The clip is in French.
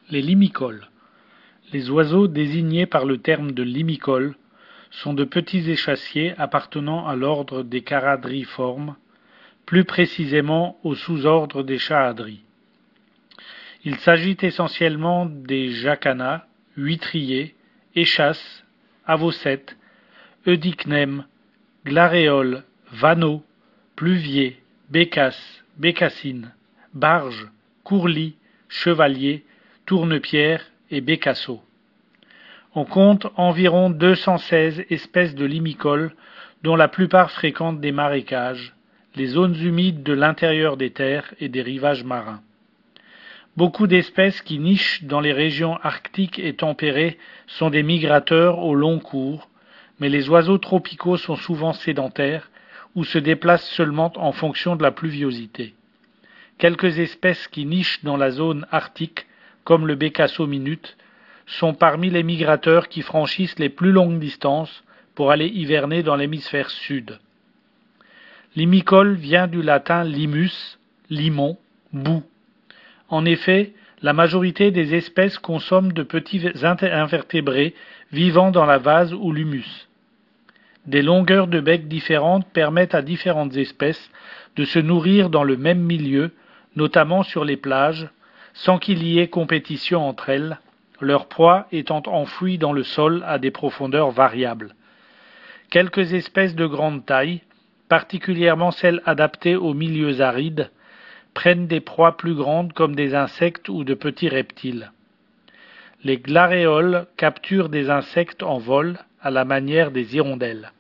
Les limicoles. Les oiseaux désignés par le terme de limicole sont de petits échassiers appartenant à l'ordre des charadriformes, plus précisément au sous-ordre des charadries. Il s'agit essentiellement des jacanas, huîtriers, échasses, avocètes, eudicnèmes, glaréoles, vanneaux, pluviers, bécasses, bécassines, barges, courlis, chevaliers, tournepierres et bécassos. On compte environ 216 espèces de limicoles, dont la plupart fréquentent des marécages, les zones humides de l'intérieur des terres et des rivages marins. Beaucoup d'espèces qui nichent dans les régions arctiques et tempérées sont des migrateurs au long cours, mais les oiseaux tropicaux sont souvent sédentaires ou se déplacent seulement en fonction de la pluviosité. Quelques espèces qui nichent dans la zone arctique, comme le bécasso minute, sont parmi les migrateurs qui franchissent les plus longues distances pour aller hiverner dans l'hémisphère sud. Limicole vient du latin limus, limon, boue. En effet, la majorité des espèces consomment de petits invertébrés vivant dans la vase ou l'humus. Des longueurs de bec différentes permettent à différentes espèces de se nourrir dans le même milieu, notamment sur les plages, sans qu'il y ait compétition entre elles, leur proie étant enfouie dans le sol à des profondeurs variables. Quelques espèces de grande taille, particulièrement celles adaptées aux milieux arides, prennent des proies plus grandes comme des insectes ou de petits reptiles. Les glaréoles capturent des insectes en vol à la manière des hirondelles.